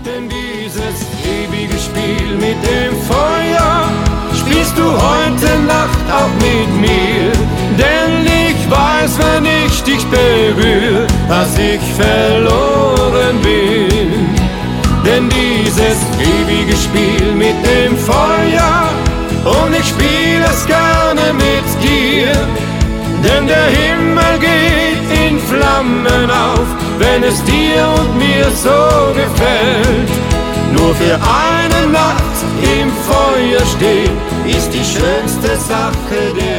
Denn dieses ewige Spiel mit dem Feuer spielst du heute Nacht auch mit mir. Denn ich weiß, wenn ich dich berühre, dass ich verloren bin. Denn dieses ewige Spiel mit dem Feuer, und ich spiel es gerne mit dir. Denn der Himmel geht in Flammen auf, wenn es dir und mir so gefällt. Nur für eine Nacht im Feuer stehen ist die schönste Sache der